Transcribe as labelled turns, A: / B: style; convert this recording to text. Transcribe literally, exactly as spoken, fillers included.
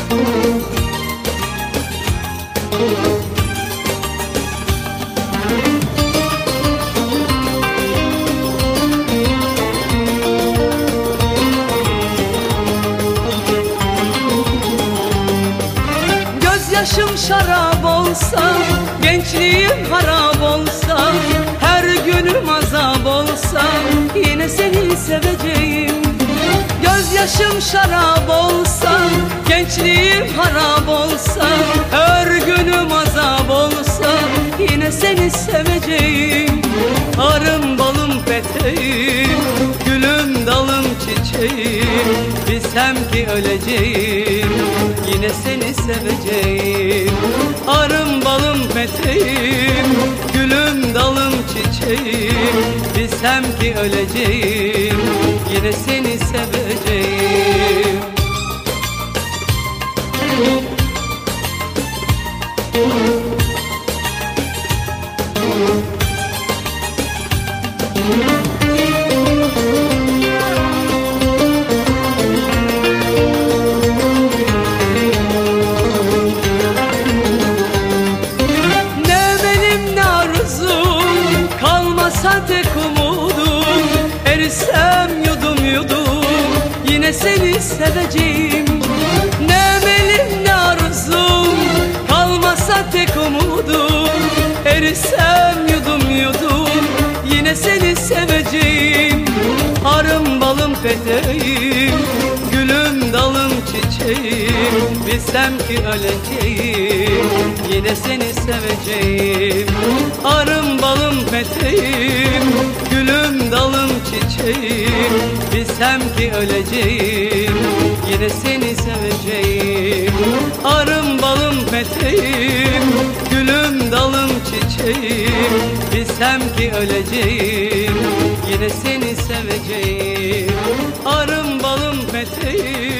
A: Yaşım şarap olsa, gençliğim harap olsa, her günüm azap olsa, yine seni seveceğim. Gözyaşım şarap olsa, gençliğim harap olsa, her günüm azap olsa, yine seni seveceğim. Arım balım peteğim, gülüm dalım çiçeğim, bilsem ki öleceğim, yine seni seveceğim. Arım balım peteğim, gülüm dalım çiçeğim, bilsem ki öleceğim, yine seni seveceğim. Kalmasa tek umudum, erisem yudum yudum, yine seni seveceğim. Ne emelim ne arzum, kalmasa tek umudum, erisem yudum yudum, yine seni seveceğim. Arım balım peteğim, gülüm dalım çiçeğim, bilsem ki öleceğim, yine seni seveceğim. Arım balım peteğim, gülüm dalım çiçeğim, bilsem ki öleceğim, yine seni seveceğim. Arım balım peteğim, gülüm dalım çiçeğim, bilsem ki öleceğim, yine seni seveceğim. Arım balım peteğim,